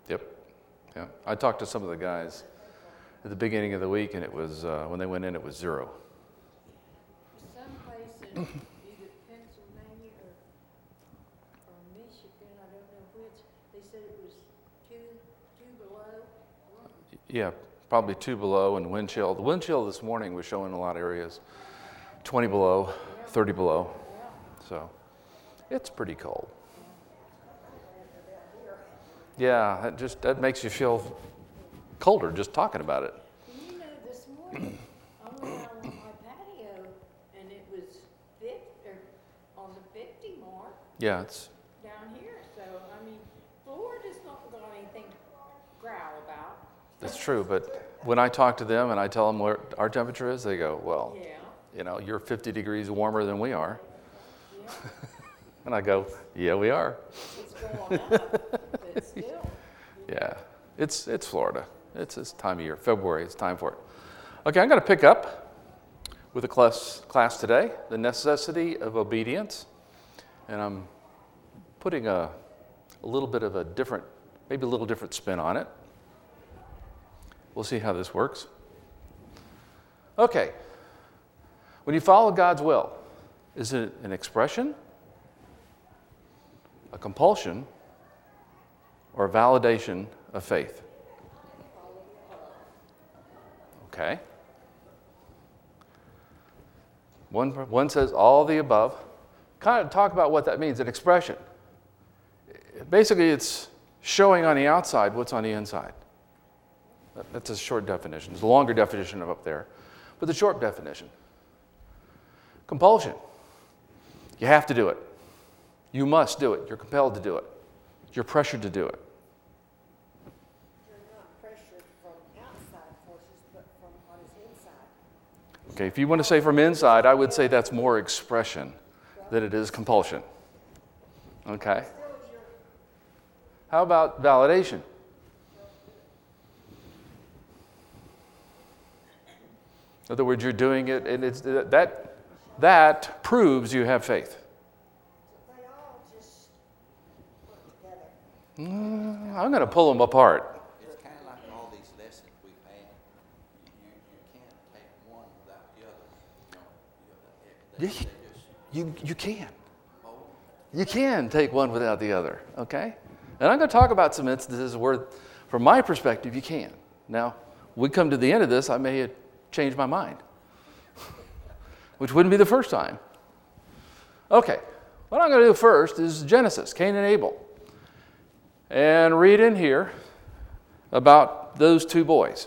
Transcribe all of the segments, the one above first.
Yep. Yeah. I talked to some of the guys at the beginning of the week, and it was when they went in, it was 0. Some places, either Pennsylvania or Michigan, I don't know which, they said it was two below. Yeah, probably 2 below and wind chill. The wind chill this morning was showing a lot of areas 20 below, 30 below. So it's pretty cold. Yeah, that makes you feel colder just talking about it. You know, this morning I went out on my patio and it was on the 50 mark. Yeah, it's Down here, so I mean, Florida's not got anything to growl about. That's true, but when I talk to them and I tell them what our temperature is, they go, well, Yeah. you're 50 degrees warmer than we are. Yeah. And I go, yeah, we are. It's going up, but still. Yeah, it's Florida. It's this time of year, February, it's time for it. Okay, I'm going to pick up with a class today, the necessity of obedience. And I'm putting a little bit of maybe a little different spin on it. We'll see how this works. Okay, when you follow God's will, is it an expression, a compulsion, or a validation of faith? Okay. One says all the above. Kind of talk about what that means, an expression. Basically, it's showing on the outside what's on the inside. That's a short definition. There's a longer definition up there, but the short definition. Compulsion. You have to do it. You must do it. You're compelled to do it. You're pressured to do it. You're not pressured from outside forces, but from what is inside. Okay, if you want to say from inside, I would say that's more expression than it is compulsion. Okay? How about validation? In other words, you're doing it, and it's that proves you have faith. They all just work together. I'm going to pull them apart. It's kind of like all these lessons we've had. You can't take one without the other. You can. You can take one without the other, okay? And I'm going to talk about some instances where, from my perspective, you can. Now, we come to the end of this, I may change my mind, which wouldn't be the first time. Okay, what I'm going to do first is Genesis, Cain and Abel. And read in here about those two boys.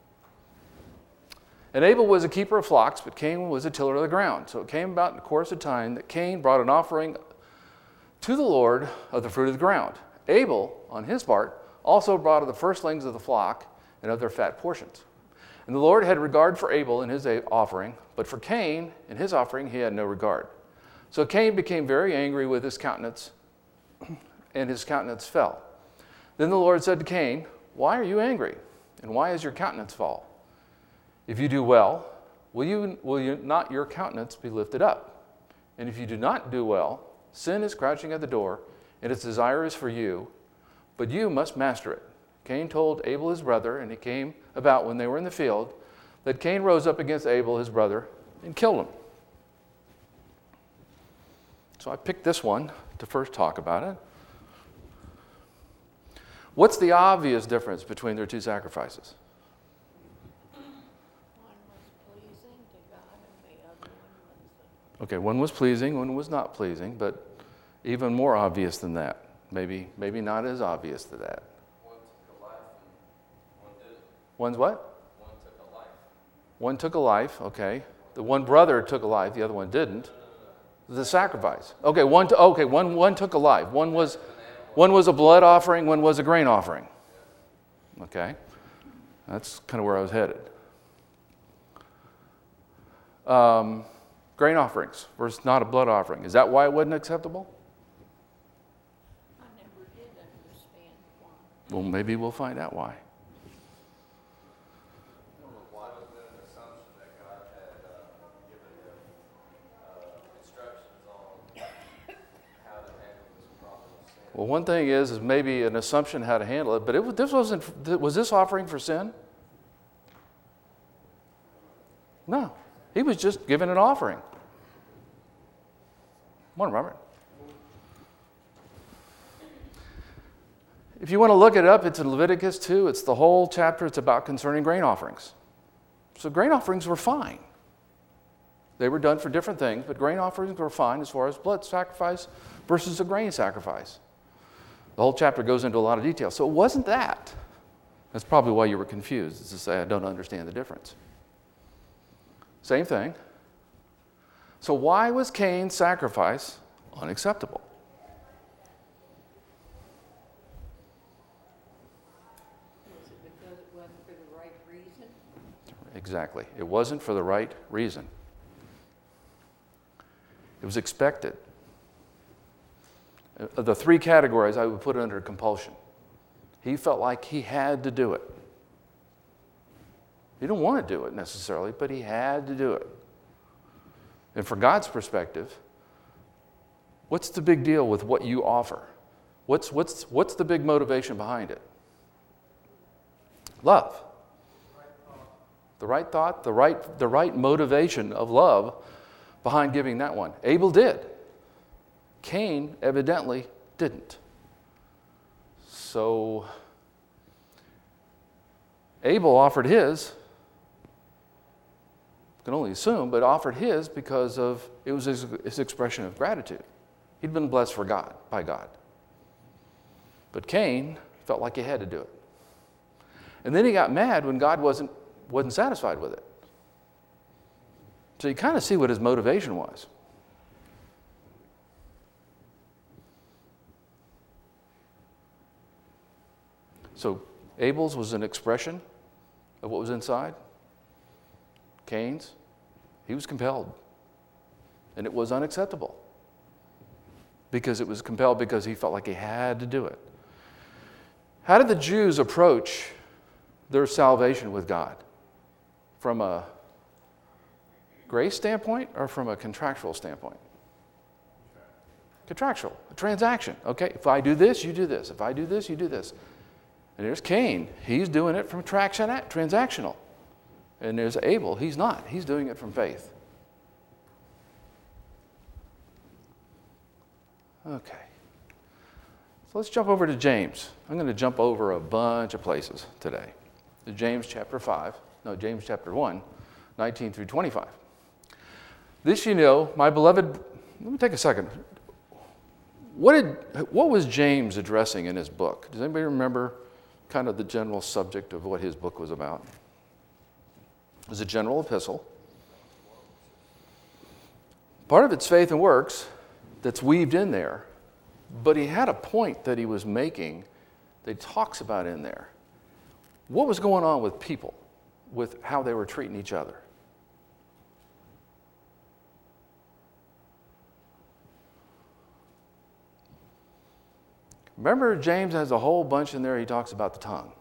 And Abel was a keeper of flocks, but Cain was a tiller of the ground. So it came about in the course of time that Cain brought an offering to the Lord of the fruit of the ground. Abel, on his part, also brought of the firstlings of the flock and of their fat portions. And the Lord had regard for Abel in his offering, but for Cain in his offering he had no regard. So Cain became very angry with his countenance, and his countenance fell. Then the Lord said to Cain, "Why are you angry? And why is your countenance fall? If you do well, will not your countenance be lifted up? And if you do not do well, sin is crouching at the door, and its desire is for you, but you must master it." Cain told Abel his brother, and it came about when they were in the field, that Cain rose up against Abel his brother and killed him. So I picked this one to first talk about it. What's the obvious difference between their two sacrifices? One was pleasing to God and the other one was Okay, one was pleasing, one was not pleasing, but even more obvious than that. Maybe not as obvious to that. One took a life and one didn't. One's what? One took a life. One took a life, okay. The one brother took a life, the other one didn't. The sacrifice. Okay, one took a life. One was a blood offering, one was a grain offering. Okay. That's kind of where I was headed. Grain offerings versus not a blood offering. Is that why it wasn't acceptable? I never did understand why. Well, maybe we'll find out why. Why was there an assumption that God had given him instructions on how to handle this problem of sin? Well, one thing is maybe an assumption how to handle it, but was this offering for sin? No. He was just giving an offering. Come on, Robert. If you want to look it up, it's in Leviticus 2. It's the whole chapter. It's about concerning grain offerings. So grain offerings were fine. They were done for different things, but grain offerings were fine as far as blood sacrifice versus a grain sacrifice. The whole chapter goes into a lot of detail. So it wasn't that. That's probably why you were confused, is to say, I don't understand the difference. Same thing. So why was Cain's sacrifice unacceptable? Was it because it wasn't for the right reason? Exactly. It wasn't for the right reason. It was expected. Of the three categories, I would put it under compulsion. He felt like he had to do it. He didn't want to do it necessarily, but he had to do it. And from God's perspective, what's the big deal with what you offer? What's the big motivation behind it? Love. The right thought, the right motivation of love behind giving that one. Abel did. Cain evidently didn't. So Abel offered his, can only assume, but offered his because it was his expression of gratitude. He'd been blessed by God. But Cain felt like he had to do it. And then he got mad when God wasn't satisfied with it. So you kind of see what his motivation was. So Abel's was an expression of what was inside. Cain's, he was compelled. And it was unacceptable. Because it was compelled because he felt like he had to do it. How did the Jews approach their salvation with God? From a grace standpoint or from a contractual standpoint? Contractual, a transaction. Okay, if I do this, you do this. If I do this, you do this. And there's Cain. He's doing it from transactional. And there's Abel. He's not. He's doing it from faith. Okay. So let's jump over to James. I'm going to jump over a bunch of places today. To James chapter 1, 19 through 25. This you know, my beloved, let me take a second. What was James addressing in his book? Does anybody remember kind of the general subject of what his book was about? It was a general epistle. Part of it's faith and works that's weaved in there, but he had a point that he was making that he talks about in there. What was going on with people, with how they were treating each other? Remember, James has a whole bunch in there. He talks about the tongue.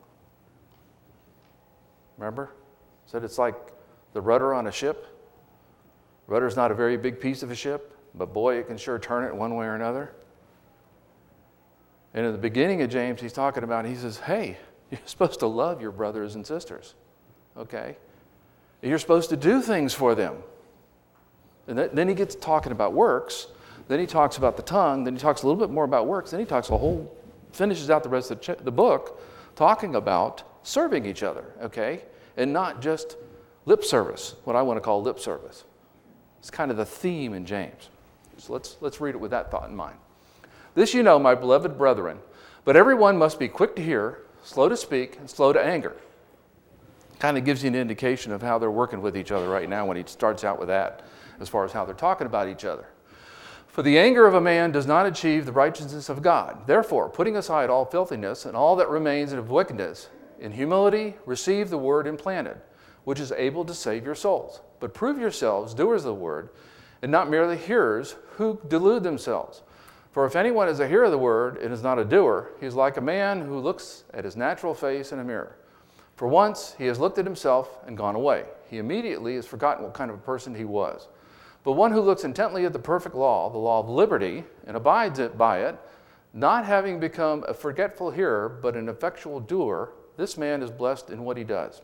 Remember? Said it's like the rudder on a ship. Rudder's not a very big piece of a ship, but boy, it can sure turn it one way or another. And in the beginning of James, he's talking about, he says, hey, you're supposed to love your brothers and sisters, okay? You're supposed to do things for them. And then he gets talking about works. Then he talks about the tongue. Then he talks a little bit more about works. Then he finishes out the rest of the book talking about serving each other, okay? And not just lip service, what I want to call lip service. It's kind of the theme in James. So let's read it with that thought in mind. This you know, my beloved brethren, but everyone must be quick to hear, slow to speak, and slow to anger. Kind of gives you an indication of how they're working with each other right now when he starts out with that, as far as how they're talking about each other. For the anger of a man does not achieve the righteousness of God. Therefore, putting aside all filthiness and all that remains of wickedness, in humility receive the word implanted, which is able to save your souls. But prove yourselves doers of the word, and not merely hearers who delude themselves. For if anyone is a hearer of the word and is not a doer, he is like a man who looks at his natural face in a mirror. For once he has looked at himself and gone away. He immediately has forgotten what kind of a person he was. But one who looks intently at the perfect law, the law of liberty, and abides by it, Not having become a forgetful hearer, but an effectual doer, this man is blessed in what he does.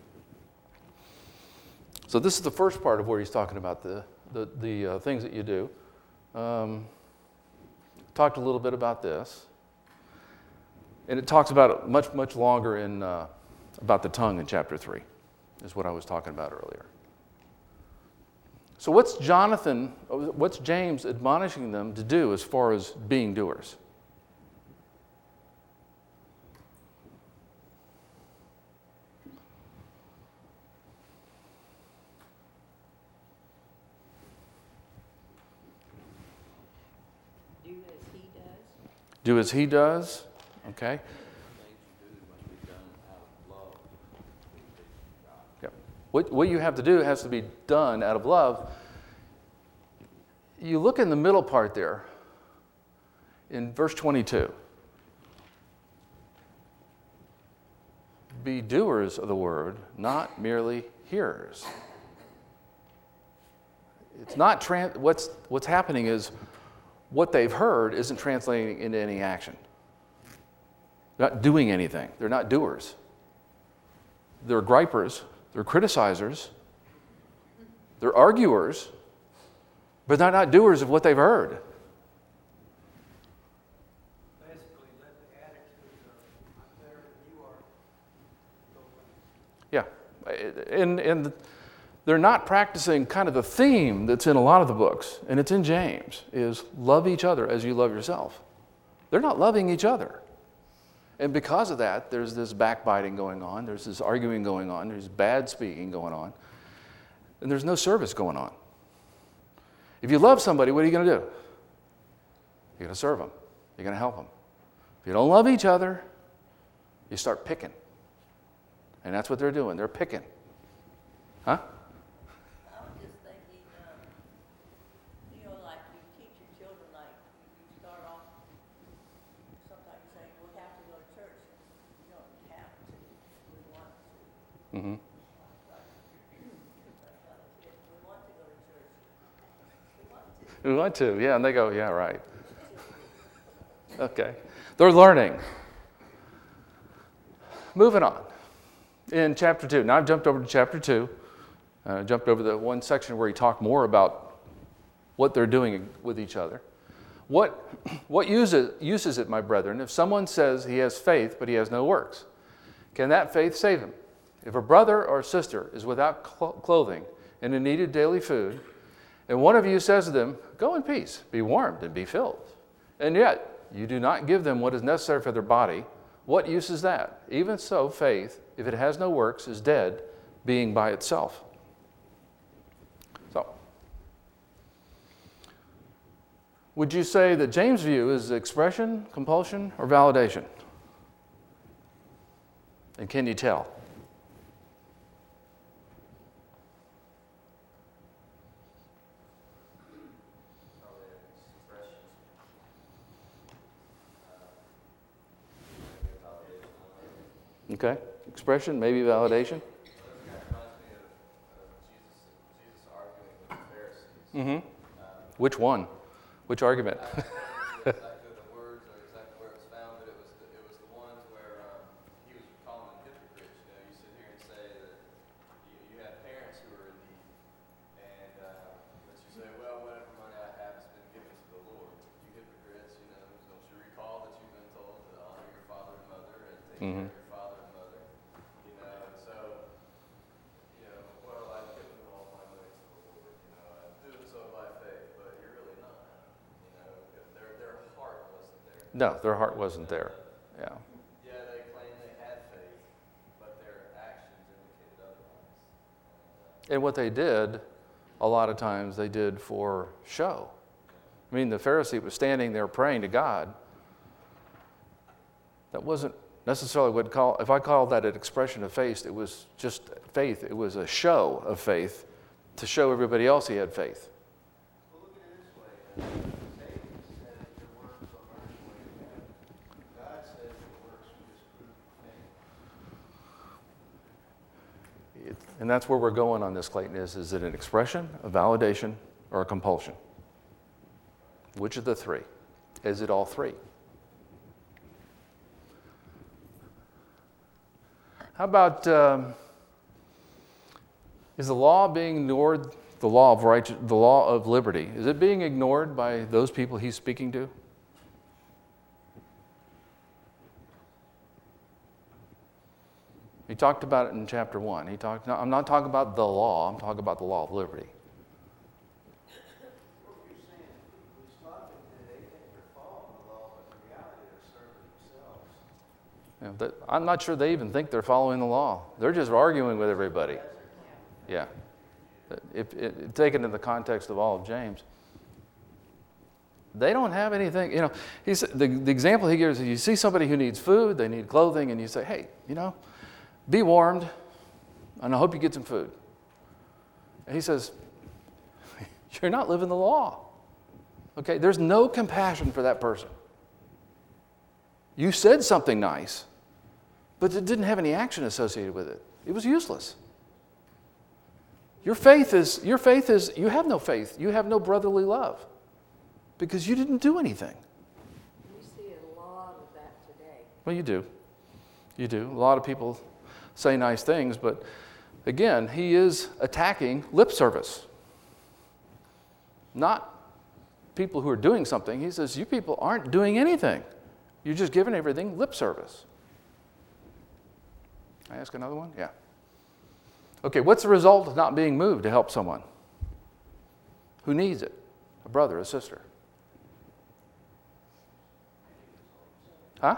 So this is the first part of where he's talking about the things that you do. Talked a little bit about this. And it talks about it much, much longer in about the tongue in chapter 3, is what I was talking about earlier. So what's James admonishing them to do as far as being doers? Do as he does, okay? Yep. What you have to do has to be done out of love. You look in the middle part there, in verse 22. Be doers of the word, not merely hearers. It's not what's happening is what they've heard isn't translating into any action. They're not doing anything. They're not doers. They're gripers. They're criticizers. They're arguers. But they're not doers of what they've heard. Basically, let the attitude of, I'm better than you are. Yeah. And they're not practicing kind of the theme that's in a lot of the books, and it's in James, is love each other as you love yourself. They're not loving each other. And because of that, there's this backbiting going on, there's this arguing going on, there's bad speaking going on, and there's no service going on. If you love somebody, what are you going to do? You're going to serve them. You're going to help them. If you don't love each other, you start picking. And that's what they're doing. They're picking. Huh? I was just thinking, like you teach your children, like you start off, sometimes you say, we have to go to church. You don't have to, we want to. Mm-hmm. We want to go to church. We want to, yeah, and they go, yeah, right. Okay. They're learning. Moving on. In chapter 2, now I've jumped over to chapter 2. Jumped over the one section where he talked more about what they're doing with each other. What use is it, my brethren, if someone says he has faith but he has no works? Can that faith save him? If a brother or sister is without clothing and in need of daily food, and one of you says to them, go in peace, be warmed and be filled, and yet you do not give them what is necessary for their body, what use is that? Even so, faith, if it has no works, is dead, being by itself. So, would you say that James' view is expression, compulsion, or validation? And can you tell? Okay, expression, maybe validation. That kind of reminds me of Jesus arguing with the Pharisees. Mm-hmm. Which one? Which argument? I don't know exactly the words or exactly where it was found, but it was the ones where he was calling them hypocrites. You sit here and say that you have parents who are in need, and but you say, well, whatever money I have has been given to the Lord. You hypocrites, don't you recall that you've been told to honor your father and mother and take care of your father and mother? So, well, I've given all my money to the Lord. I'm doing so by faith, but you're really not. Their heart wasn't there. No, their heart wasn't there. Yeah. Yeah, they claimed they had faith, but their actions indicated otherwise. And what they did, a lot of times they did for show. I mean, the Pharisee was standing there praying to God. That wasn't necessarily if I called that an expression of faith, it was just faith. It was a show of faith to show everybody else he had faith. Well, look at it this way. Satan says your works will earn you way to heaven. God says your works will disprove your faith. And that's where we're going on this, Clayton, is it an expression, a validation, or a compulsion? Which of the three? Is it all three? How about, is the law being ignored, the law of liberty? Is it being ignored by those people he's speaking to? He talked about it in chapter 1. I'm not talking about the law, I'm talking about the law of liberty. What you're saying, he's talking that they think they're following the law, but in reality they're serving themselves. I'm not sure they even think they're following the law. They're just arguing with everybody. Yeah. Taken in the context of all of James. They don't have anything, the example he gives is you see somebody who needs food, they need clothing, and you say, hey, be warmed, and I hope you get some food. And he says, you're not living the law. Okay, there's no compassion for that person. You said something nice, but it didn't have any action associated with it. It was useless. Your faith is, you have no faith. You have no brotherly love because you didn't do anything. We see a lot of that today. Well, you do. You do. A lot of people say nice things, but again, he is attacking lip service. Not people who are doing something. He says, you people aren't doing anything. You're just giving everything lip service. Can I ask another one? Yeah. Okay, what's the result of not being moved to help someone? Who needs it? A brother, a sister. Huh?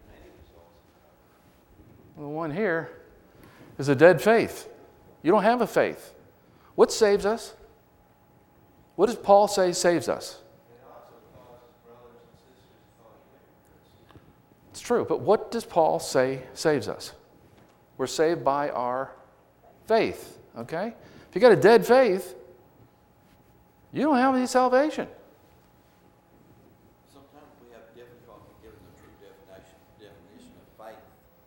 The one here is a dead faith. You don't have a faith. What saves us? What does Paul say saves us? It also causes brothers and sisters to call you hypocrites. It's true, but what does Paul say saves us? We're saved by our faith, okay? If you got a dead faith, you don't have any salvation. Sometimes we have difficulty giving the true definition of faith.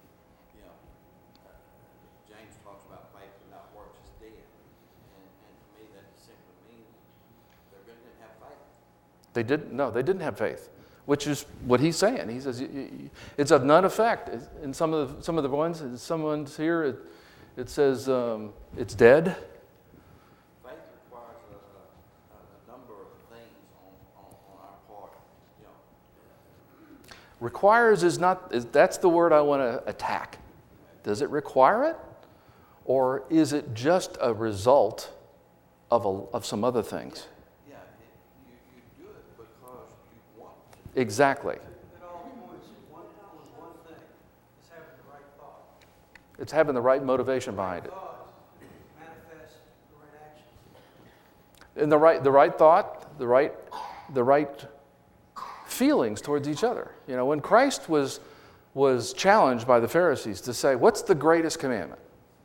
James talks about faith without works is dead. And to me that simply means they didn't have faith. They didn't have faith, which is what he's saying. He says it's of none effect. In some of the ones, someone's here, it says it's dead. Faith requires a number of things on our part. Requires that's the word I want to attack. Does it require it? Or is it just a result of some other things? Yeah, you do it because you want to. Exactly. It all points to one thing. It's having the right thought. It's having the right motivation behind it. Thoughts manifest the right action. And the right thought, the right feelings towards each other. When Christ was challenged by the Pharisees to say, what's the greatest commandment?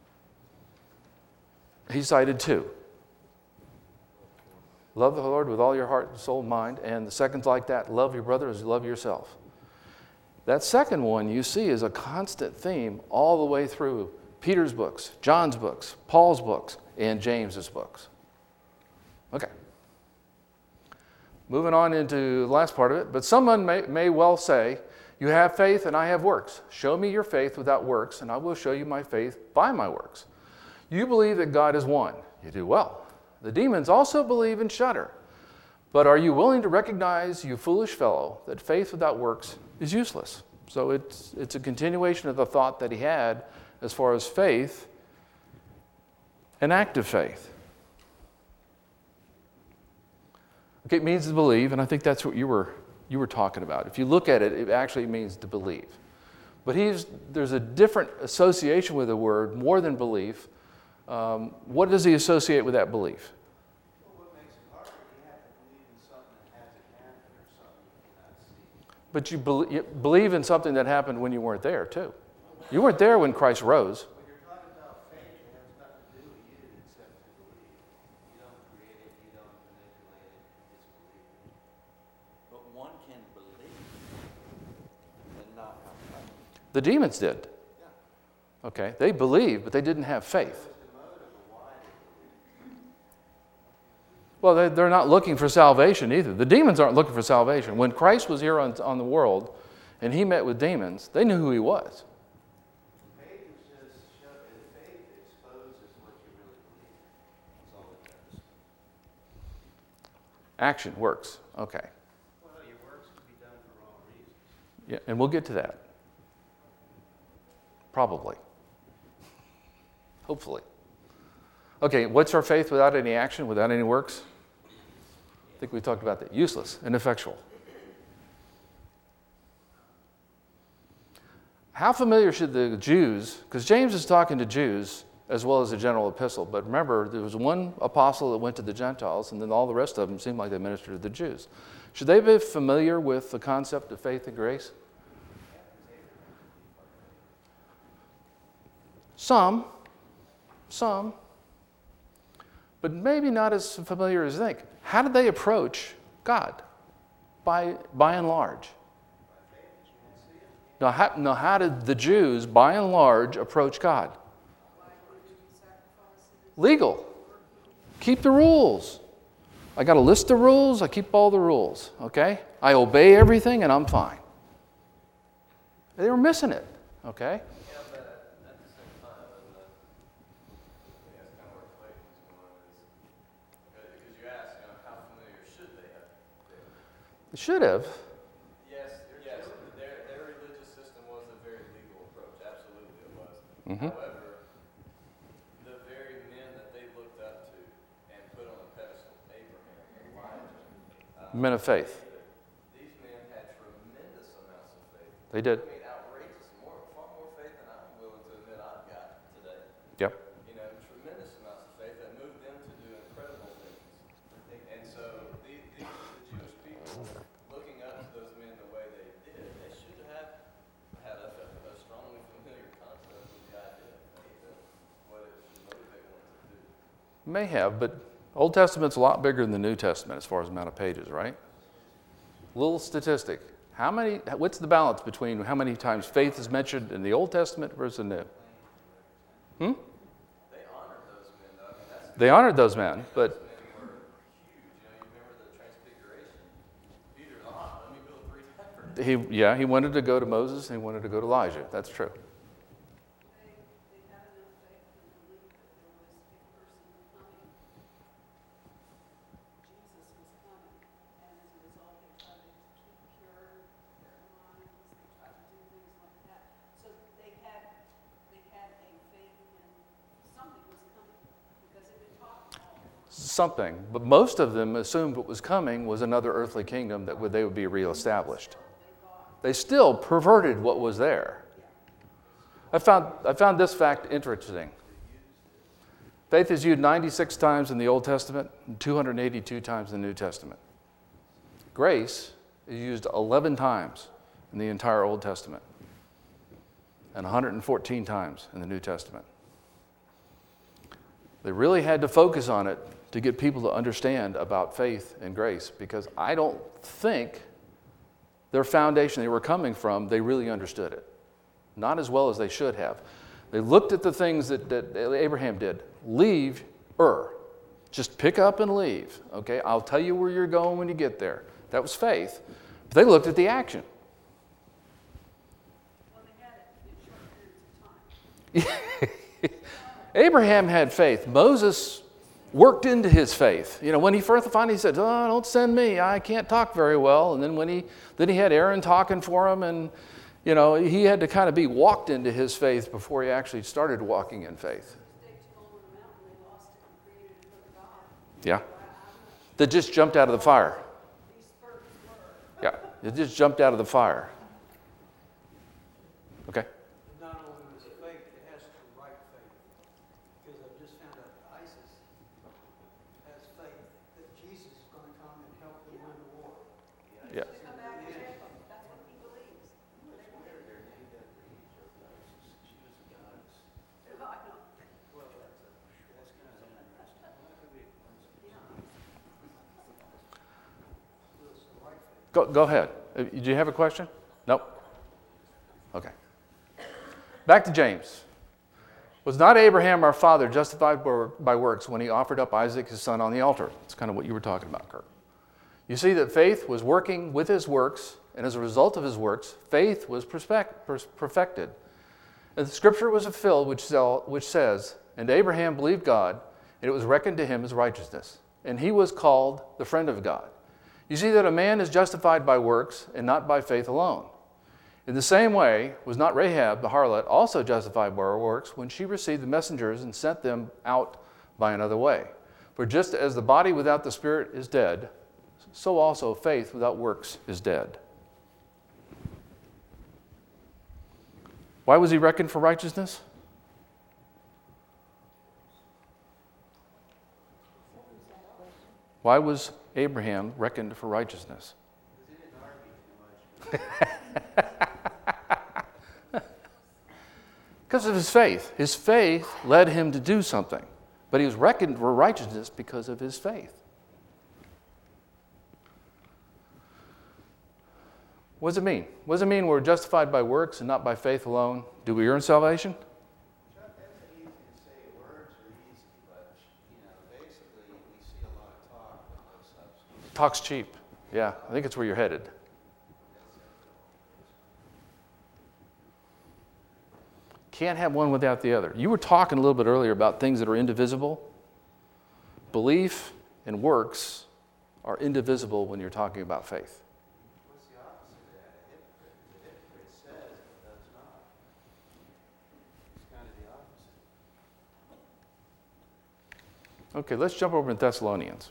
He cited 2. Love the Lord with all your heart, soul, mind. And the second's like that, love your brother as you love yourself. That second one you see is a constant theme all the way through Peter's books, John's books, Paul's books, and James's books. Okay. Moving on into the last part of it. But someone may well say, you have faith and I have works. Show me your faith without works, and I will show you my faith by my works. You believe that God is one. You do well. The demons also believe and shudder. But are you willing to recognize, you foolish fellow, that faith without works is useless? So it's a continuation of the thought that he had as far as faith and active faith. Okay, it means to believe, and I think that's what you were talking about. If you look at it, it actually means to believe. But there's a different association with the word, more than belief. What does he associate with that belief? Well, what makes it harder? You have to believe in something that hasn't happened or something you cannot see. But you believe in something that happened when you weren't there, too. You weren't there when Christ rose. When you're talking about faith, it has nothing to do with you except to believe. You don't create it, you don't manipulate it, it's believing. But one can believe and not have faith. The demons did. Yeah. Okay, they believed, but they didn't have faith. Well, they're not looking for salvation either. The demons aren't looking for salvation. When Christ was here on the world and he met with demons, they knew who he was. Faith is just Action, works. Okay. Well, your works can be done for wrong reasons. Yeah, and we'll get to that. Probably. Hopefully. Okay, what's our faith without any action, without any works? I think we talked about that. Useless, ineffectual. How familiar should the Jews, because James is talking to Jews as well as a general epistle, but remember, there was one apostle that went to the Gentiles, and then all the rest of them seemed like they ministered to the Jews. Should they be familiar with the concept of faith and grace? Some, but maybe not as familiar as they think. How did they approach God? By and large. Now, how did the Jews, by and large, approach God? Legal. Keep the rules. I got a list of rules. I keep all the rules. Okay? I obey everything, and I'm fine. They were missing it. Okay? Yeah, but at the same time, and that's kind of where faith is going, is because you asked, how familiar should they have been? They should have. Yes, their religious system was a very legal approach. Absolutely, it was. Mhm. However, the very men that they looked up to and put on a pedestal, Abraham, Elijah, Men of faith. these men had tremendous amounts of faith. They did. I mean, outrageous, far more faith than I'm willing to admit I've got today. Yep. Tremendous amounts of faith that moved them to do incredible things. And so the Jewish people, looking up to those men the way they did, they should have had a strongly familiar concept with the idea of faith and what it should motivate one to do. May have, but Old Testament's a lot bigger than the New Testament as far as the amount of pages, right? Little statistic. What's the balance between how many times faith is mentioned in the Old Testament versus the New? They honored those men, though. I mean, They honored those men, but those men were huge. You remember the Transfiguration? Peter's, let me build 3 tabernacle. he wanted to go to Moses and he wanted to go to Elijah. That's true. They had enough faith to believe that there was a person coming. Jesus was coming, and as a result, they tried to keep pure their minds. They tried to do things like that. So they had a faith in something was coming because they've been talking all along. Something, but most of them assumed what was coming was another earthly kingdom that they would be reestablished. They still perverted what was there. I found this fact interesting. Faith is used 96 times in the Old Testament and 282 times in the New Testament. Grace is used 11 times in the entire Old Testament and 114 times in the New Testament. They really had to focus on it to get people to understand about faith and grace, because I don't think their foundation they were coming from, they really understood it. Not as well as they should have. They looked at the things that Abraham did. Leave Ur. Just pick up and leave. Okay, I'll tell you where you're going when you get there. That was faith. But they looked at the action. Well, they had it in short periods of time. Abraham had faith. Moses worked into his faith. When he first finally said, "Oh, don't send me. I can't talk very well." And then then he had Aaron talking for him, and he had to kind of be walked into his faith before he actually started walking in faith. Yeah. That just jumped out of the fire. Yeah, it just jumped out of the fire. Okay. Not only was it faith, it has the right faith. Because I've just found out that ISIS has faith that Jesus is going to come and help them win the war. Yeah. Come back and check them. That's what he believes. They're named after each of ISIS. She was a goddess. I know. Well, that's kind of interesting. Well, that could be a coincidence. So it's the right faith. Go ahead. Do you have a question? Nope. Okay. Back to James. Was not Abraham our father justified by works when he offered up Isaac his son on the altar? That's kind of what you were talking about, Kirk. You see that faith was working with his works, and as a result of his works, faith was perfected. And the scripture was fulfilled, which says, "And Abraham believed God, and it was reckoned to him as righteousness. And he was called the friend of God." You see that a man is justified by works and not by faith alone. In the same way, was not Rahab the harlot also justified by her works when she received the messengers and sent them out by another way? For just as the body without the spirit is dead, so also faith without works is dead. Why was he reckoned for righteousness? Why was Abraham reckoned for righteousness? Because of his faith. His faith led him to do something. But he was reckoned for righteousness because of his faith. What does it mean? What does it mean we're justified by works and not by faith alone? Do we earn salvation? Chuck, that's easy to say. Words are easy, but, basically, we see a lot of talk, but no substance. Talk's cheap. Yeah, I think it's where you're headed. Can't have one without the other. You were talking a little bit earlier about things that are indivisible. Belief and works are indivisible when you're talking about faith. What's the opposite of that? A hypocrite. The hypocrite says but does not. It's kind of the opposite. Okay, let's jump over to Thessalonians.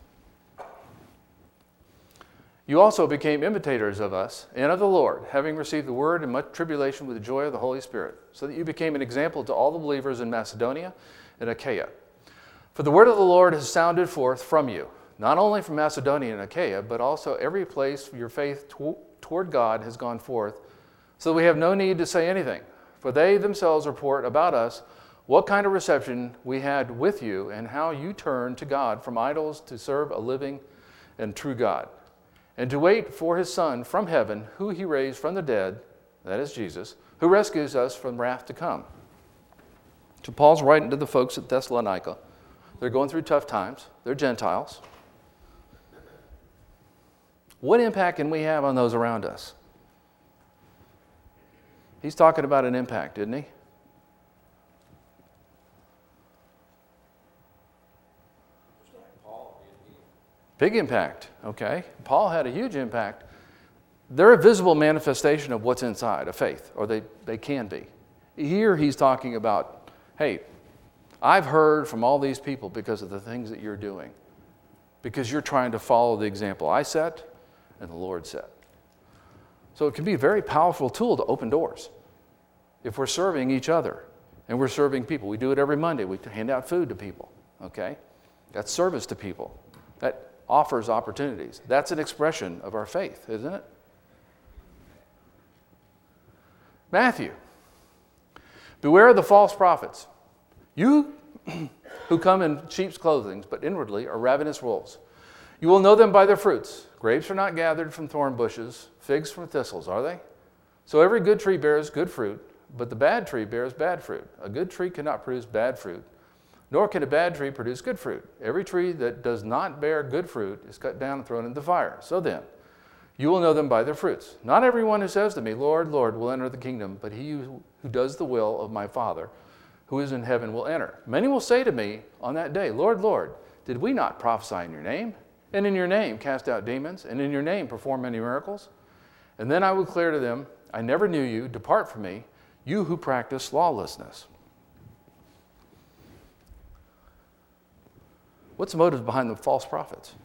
You also became imitators of us and of the Lord, having received the word in much tribulation with the joy of the Holy Spirit, so that you became an example to all the believers in Macedonia and Achaia. For the word of the Lord has sounded forth from you, not only from Macedonia and Achaia, but also every place your faith toward God has gone forth, so that we have no need to say anything. For they themselves report about us what kind of reception we had with you, and how you turned to God from idols to serve a living and true God, and to wait for his Son from heaven, who he raised from the dead, that is Jesus, who rescues us from wrath to come. So Paul's writing to the folks at Thessalonica. They're going through tough times. They're Gentiles. What impact can we have on those around us? He's talking about an impact, isn't he? Just like Paul did. Big impact, okay? Paul had a huge impact. They're a visible manifestation of what's inside of faith, or they can be. Here he's talking about, hey, I've heard from all these people because of the things that you're doing, because you're trying to follow the example I set and the Lord set. So it can be a very powerful tool to open doors if we're serving each other and we're serving people. We do it every Monday. We hand out food to people, okay? That's service to people. That offers opportunities. That's an expression of our faith, isn't it? Matthew. Beware of the false prophets. You who come in sheep's clothing, but inwardly are ravenous wolves. You will know them by their fruits. Grapes are not gathered from thorn bushes, figs from thistles, are they? So every good tree bears good fruit, but the bad tree bears bad fruit. A good tree cannot produce bad fruit, nor can a bad tree produce good fruit. Every tree that does not bear good fruit is cut down and thrown into the fire. So then, you will know them by their fruits. Not everyone who says to me, Lord, Lord, will enter the kingdom, but he who does the will of my Father who is in heaven will enter. Many will say to me on that day, Lord, Lord, did we not prophesy in your name? And in your name cast out demons? And in your name perform many miracles? And then I will declare to them, I never knew you. Depart from me, you who practice lawlessness. What's the motive behind the false prophets?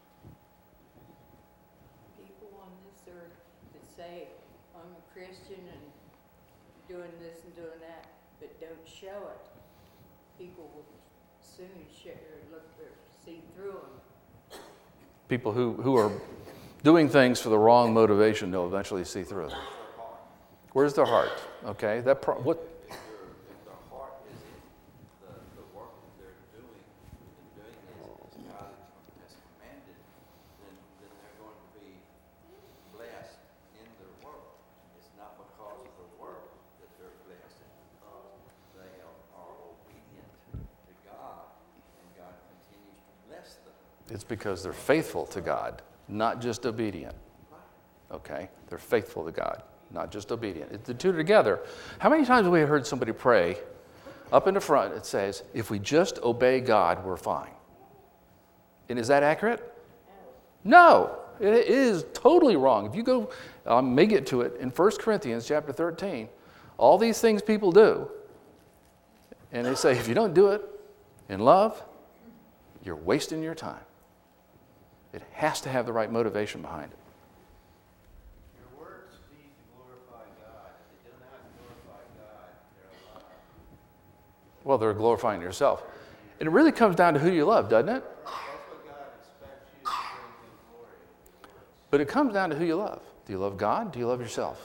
People on this earth that say, I'm a Christian and doing this and doing that, but don't show it. People will soon see through them. People who are doing things for the wrong motivation, they'll eventually see through them. Where's their heart? Okay, what? If their heart is in the work that they're doing as God has commanded, then they're going to be blessed in their work. It's not because of the work that they're blessed, it's because they are obedient to God, and God continues to bless them. It's because they're faithful to God, not just obedient. Okay, they're faithful to God, not just obedient. It's the two together. How many times have we heard somebody pray up in the front? It says, if we just obey God, we're fine. And is that accurate? No. It is totally wrong. If you go, I may get to it, in 1 Corinthians chapter 13, all these things people do, and they say, if you don't do it in love, you're wasting your time. It has to have the right motivation behind it. Your words need to glorify God. If they do not glorify God, they're a lie. Well, they're glorifying yourself. And it really comes down to who you love, doesn't it? That's what God expects you to bring Him glory. But it comes down to who you love. Do you love God? Do you love yourself?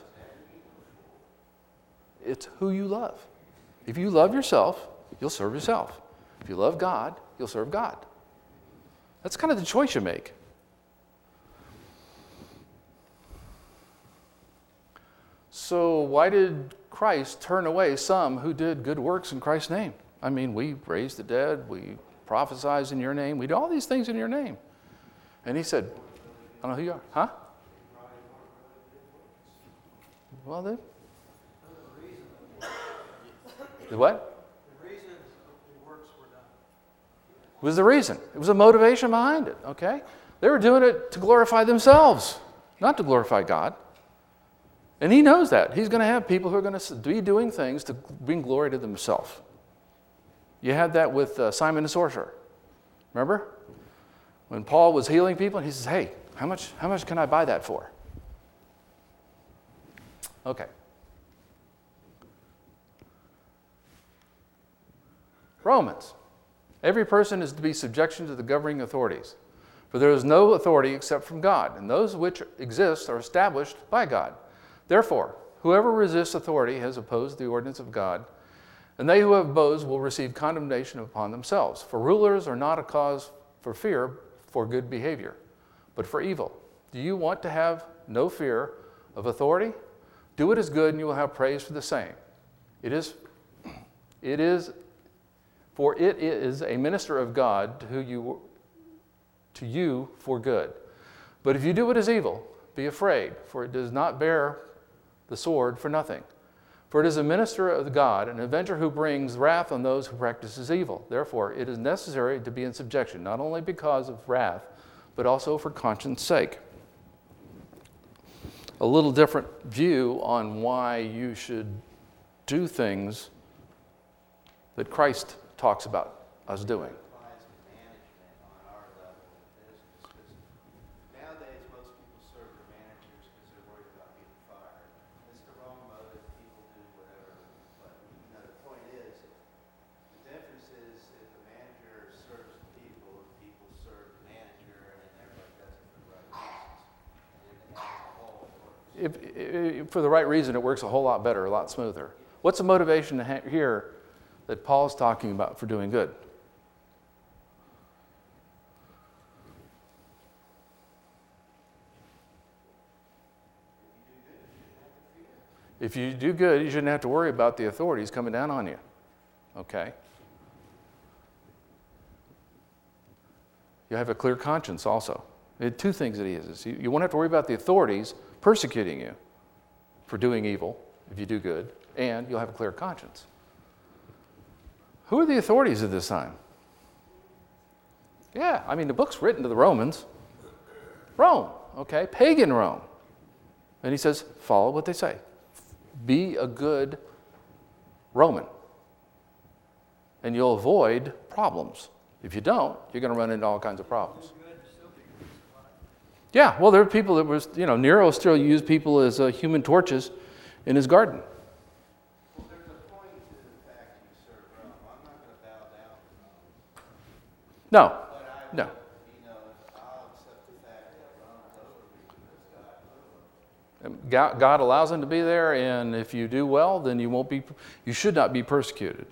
It's who you love. If you love yourself, you'll serve yourself. If you love God, you'll serve God. That's kind of the choice you make. So why did Christ turn away some who did good works in Christ's name? I mean, we raised the dead, we prophesied in your name, we do all these things in your name. And he said, I don't know who you are. Huh? Well, then. The what? The reason the works were done. Was the reason. It was a motivation behind it, okay? They were doing it to glorify themselves, not to glorify God. And he knows that. He's going to have people who are going to be doing things to bring glory to themselves. You had that with Simon the sorcerer. Remember? When Paul was healing people, he says, hey, how much can I buy that for? Okay. Romans. Every person is to be subjection to the governing authorities. For there is no authority except from God, and those which exist are established by God. Therefore, whoever resists authority has opposed the ordinance of God, and they who have opposed will receive condemnation upon themselves. For rulers are not a cause for fear for good behavior, but for evil. Do you want to have no fear of authority? Do what is good, and you will have praise for the same. It is a minister of God to you for good. But if you do what is evil, be afraid, for it does not bear the sword for nothing. For it is a minister of God, an avenger who brings wrath on those who practices evil. Therefore, it is necessary to be in subjection, not only because of wrath, but also for conscience sake. A little different view on why you should do things that Christ talks about us doing. Applies to management on our level of business. 'Cause nowadays, most people serve their managers because they're worried about getting fired. It's the wrong motive. People do whatever. But the point is, the difference is if the manager serves the people serve the manager, and then everybody does it for the right reasons. And as a whole, If for the right reason, it works a whole lot better, a lot smoother. What's the motivation here that Paul's talking about for doing good? If you do good, you shouldn't have to worry about the authorities coming down on you. Okay? You have a clear conscience also. Two things that he is. You won't have to worry about the authorities persecuting you for doing evil if you do good, and you'll have a clear conscience. Who are the authorities at this time? Yeah, I mean, the book's written to the Romans. Rome, okay? Pagan Rome. And he says, follow what they say. Be a good Roman. And you'll avoid problems. If you don't, you're going to run into all kinds of problems. Yeah, well, there are people that was, Nero still used people as human torches in his garden. well, there's a point to the fact you serve Rome. I'm not going to bow down to Rome. No, But I no. will, I'll accept the fact that Rome's over me because God moved. God allows them to be there, and if you do well, then you should not be persecuted.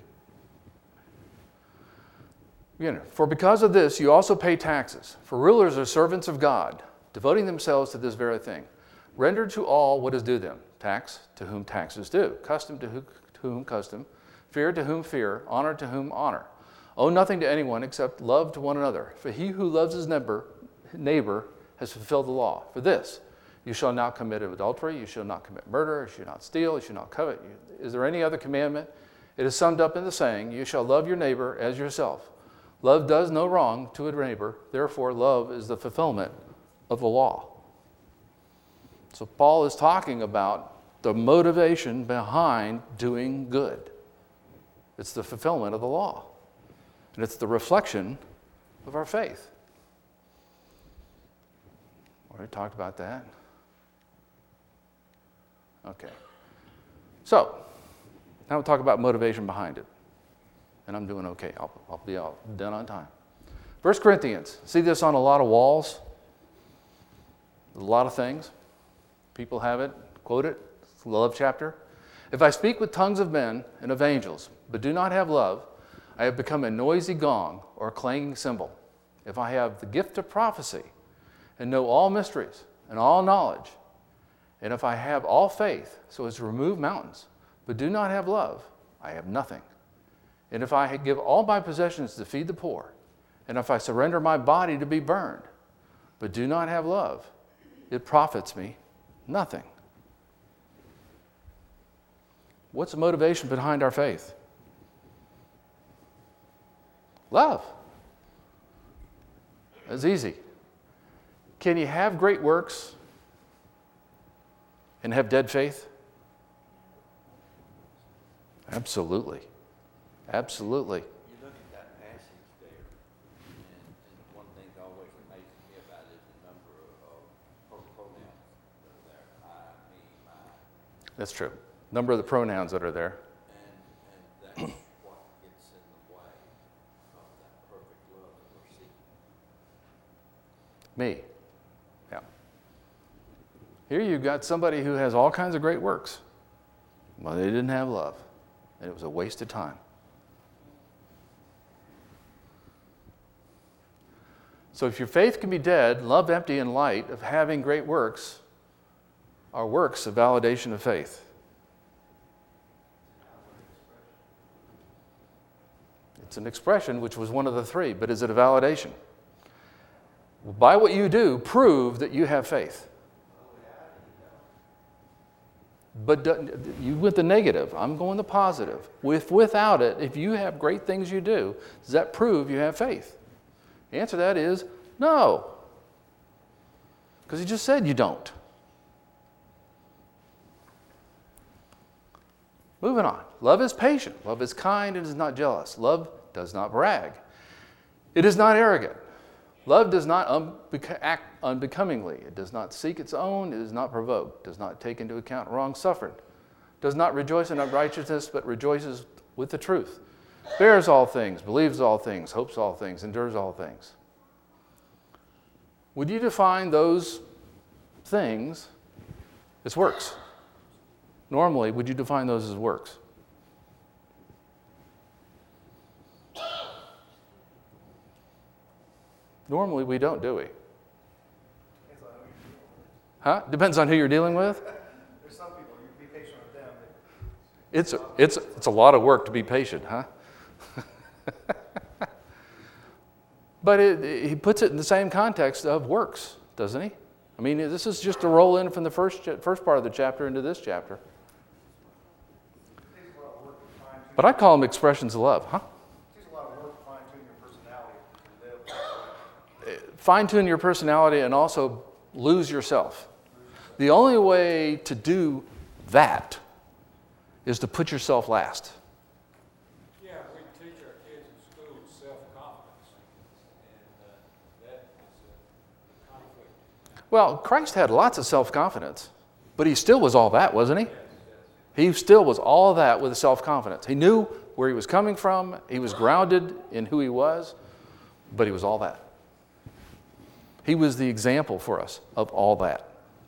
For because of this, you also pay taxes. For rulers are servants of God, devoting themselves to this very thing. Render to all what is due them. Tax to whom tax is due. Custom to whom custom. Fear to whom fear. Honor to whom honor. Owe nothing to anyone except love to one another. For he who loves his neighbor has fulfilled the law. For this, you shall not commit adultery. You shall not commit murder. You shall not steal. You shall not covet. Is there any other commandment? It is summed up in the saying, you shall love your neighbor as yourself. Love does no wrong to a neighbor. Therefore, love is the fulfillment of the law. So Paul is talking about the motivation behind doing good. It's the fulfillment of the law. And it's the reflection of our faith. Already talked about that. Okay. So, now we'll talk about motivation behind it. And I'm doing okay. I'll be all done on time. 1 Corinthians. See this on a lot of walls? A lot of things. People have it. Quote it. It's the love chapter. If I speak with tongues of men and of angels, but do not have love, I have become a noisy gong or a clanging cymbal. If I have the gift of prophecy and know all mysteries and all knowledge, and if I have all faith so as to remove mountains, but do not have love, I have nothing. And if I give all my possessions to feed the poor, and if I surrender my body to be burned, but do not have love, it profits me nothing. What's the motivation behind our faith? Love. That's easy. Can you have great works and have dead faith? Absolutely. Absolutely. You look at that passage there, and one thing that always amazes me about it is the number of pronouns that are there. I, me, my. That's true. Number of the pronouns that are there. And that's what gets in the way of that perfect love that we're seeking. Me. Yeah. Here you've got somebody who has all kinds of great works. Well, they didn't have love, and it was a waste of time. So if your faith can be dead, love empty in light of having great works, are works of validation of faith. It's an expression which was one of the three, but is it a validation? By what you do, prove that you have faith. But you went the negative. I'm going the positive. Without it, if you have great things you do, does that prove you have faith? The answer to that is no. Because he just said you don't. Moving on. Love is patient. Love is kind and is not jealous. Love does not brag. It is not arrogant. Love does not act unbecomingly. It does not seek its own. It is not provoked. Does not take into account wrong suffered. Does not rejoice in unrighteousness, but rejoices with the truth. Bears all things, believes all things, hopes all things, endures all things. Would you define those things as works? Normally, would you define those as works? Normally, we don't, do we? Huh? Depends on who you're dealing with. There's some people, you be patient with them. It's a lot of work to be patient, huh? But he puts it in the same context of works, doesn't he? I mean, this is just a roll in from the first part of the chapter into this chapter. But I call them expressions of love, huh? It takes a lot of work to fine-tune your personality. Fine-tune your personality and also lose yourself. The only way to do that is to put yourself last. Yeah, we teach our kids in school self-confidence, and that is a conflict. Well, Christ had lots of self-confidence, but he still was all that, wasn't he? He still was all that with self-confidence. He knew where he was coming from. He was grounded in who he was, but he was all that. He was the example for us of all that.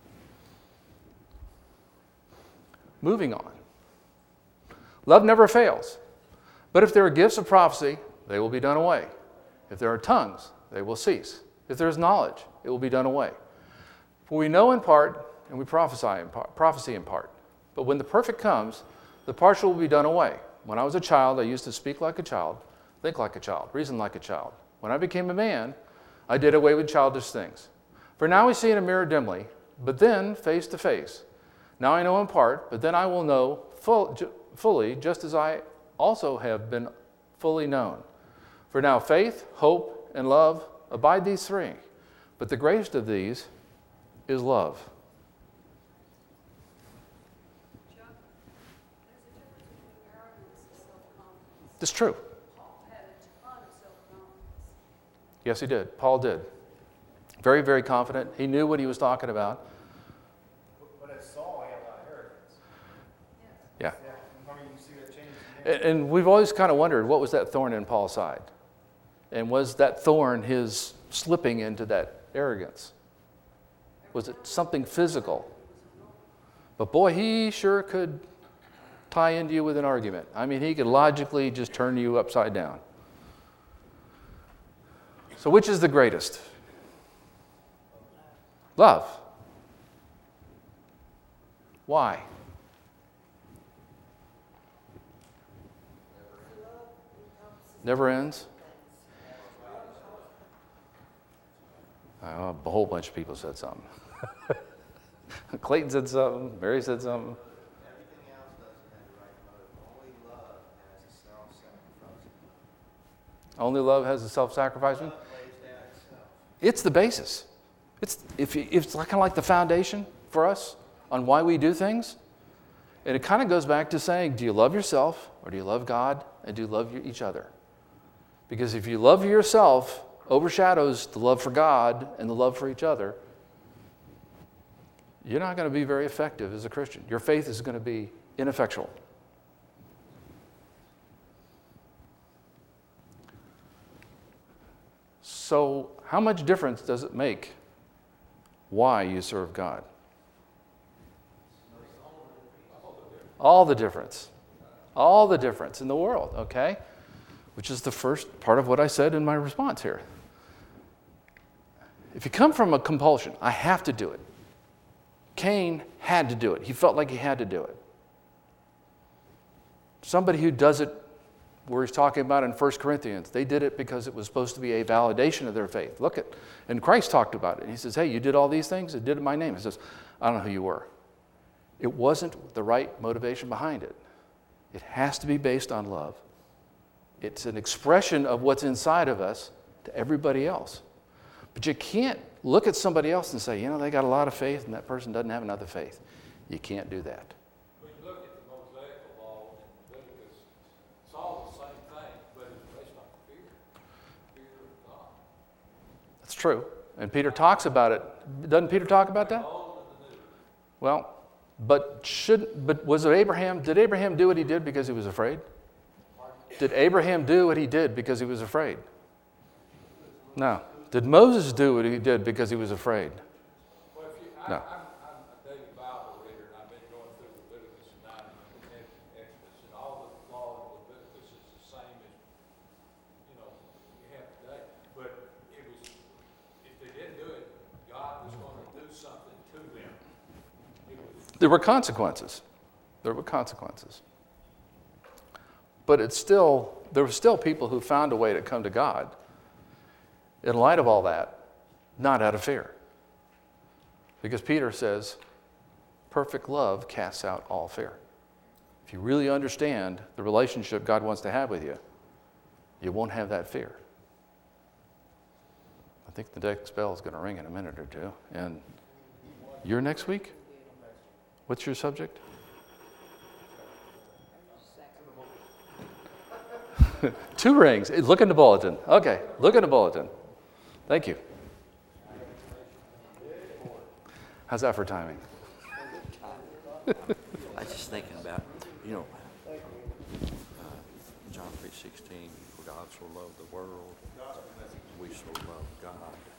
Moving on. Love never fails. But if there are gifts of prophecy, they will be done away. If there are tongues, they will cease. If there is knowledge, it will be done away. For we know in part, and we prophesy in part. But when the perfect comes, the partial will be done away. When I was a child, I used to speak like a child, think like a child, reason like a child. When I became a man, I did away with childish things. For now we see in a mirror dimly, but then face to face. Now I know in part, but then I will know fully, just as I also have been fully known. For now faith, hope, and love abide these three, but the greatest of these is love. It's true. Paul had a ton of self-confidence. Yes, he did. Paul did. Very, very confident. He knew what he was talking about. But as Saul, he had a lot of arrogance. Yeah. Yeah, I mean, you see that change. And we've always kind of wondered, what was that thorn in Paul's side? And was that thorn his slipping into that arrogance? Was it something physical? But boy, he sure could tie into you with an argument. I mean, he could logically just turn you upside down. So which is the greatest? Love. Why? Never ends? A whole bunch of people said something. Clayton said something. Mary said something. Everything else doesn't have the right motive. Only love has a self-sacrificing motive. Only love has a self-sacrificing? Love lays down itself. It's the basis. It's kind of like the foundation for us on why we do things. And it kind of goes back to saying, do you love yourself or do you love God and do you love each other? Because if you love yourself overshadows the love for God and the love for each other, you're not going to be very effective as a Christian. Your faith is going to be ineffectual. So, how much difference does it make why you serve God? All the difference. All the difference in the world, okay? Which is the first part of what I said in my response here. If you come from a compulsion, I have to do it. Cain had to do it. He felt like he had to do it. Somebody who does it, where he's talking about in 1 Corinthians, they did it because it was supposed to be a validation of their faith. Look at, and Christ talked about it. He says, hey, you did all these things? I did it in my name. He says, I don't know who you were. It wasn't the right motivation behind it. It has to be based on love. It's an expression of what's inside of us to everybody else. But you can't look at somebody else and say, they got a lot of faith and that person doesn't have enough faith. You can't do that. When you look at the Mosaic law in Leviticus, it's all the same thing, but it's based on fear of God. That's true. And Peter talks about it. Doesn't Peter talk about that? Well, but was it Abraham? Did Abraham do what he did because he was afraid? Did Abraham do what he did because he was afraid? No. Did Moses do what he did because he was afraid? Well, No. I'm a daily Bible reader, and I've been going through Leviticus and Exodus, and all the law of Leviticus is the same as, we have today. But it was, if they didn't do it, God was going to do something to them. There were consequences. There were consequences. But there were still people who found a way to come to God in light of all that, not out of fear. Because Peter says, perfect love casts out all fear. If you really understand the relationship God wants to have with you, you won't have that fear. I think the next bell is going to ring in a minute or two. And you're next week? What's your subject? Two rings. Look in the bulletin. Okay, look in the bulletin. Thank you. How's that for timing? I was just thinking about, John 3:16, for God so loved the world, we so love God.